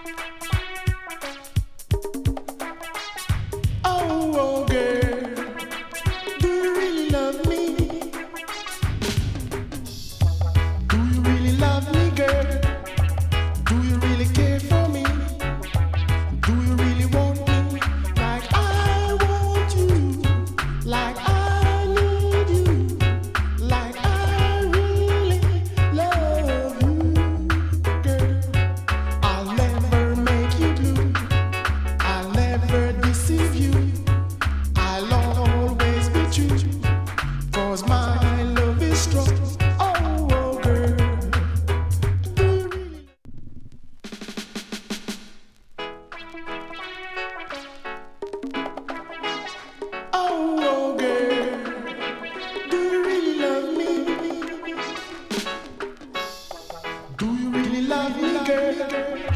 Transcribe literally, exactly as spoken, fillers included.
Oh, girl, do you really love me? Do you really love me, girl? Do you really care for me? Do you really want me like I want you? Like I need you? Like I really love you, girl? I'll never make you blue. I'll never deceive you. I'll always be true. 'Cause my love is strong. Oh, oh girl. Do you really Oh, oh, girl, do you really love me? Do you really love me, girl?